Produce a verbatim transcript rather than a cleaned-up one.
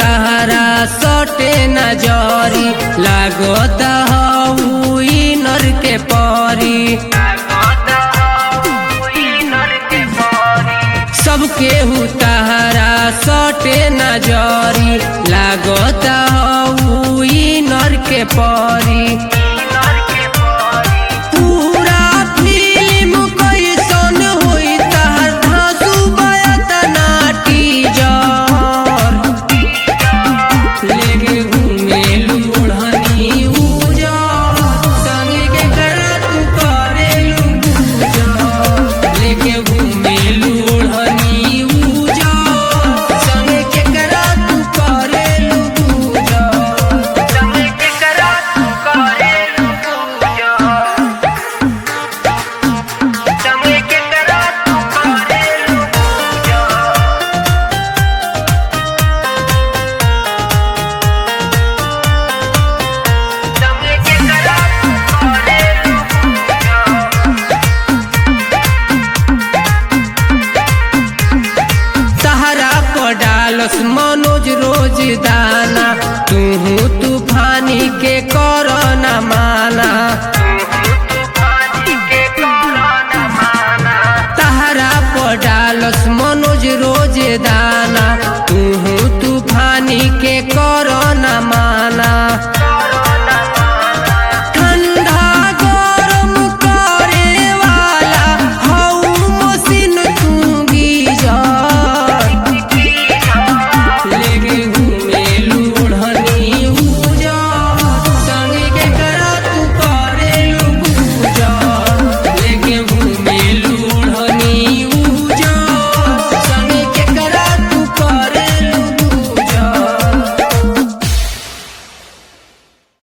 तहरा सटे नजरी लागत हऊ नर के परी सबके हु तहरा सटे नजरी लागत हऊ नर के परी पूरा फिल्म कैसन होई तहर धांसू बयत नाटी जर लेके घूमेलू ओढ़नी उजर संगे के करा तू करेलू गुजर लेके घूमेलू ओढ़नी उजर संगे के करा तू करेलू गुजर संगे के करा तू करेलू गुजर संगे के करा तू करेलू संगे के करा तू करेलू सहारा पर डालस मनोज रोज दाना तूहू तूफानी के कर न माना सहारा पर डालस मनोज रोज दाना तूहू तूफानी के कर न माना।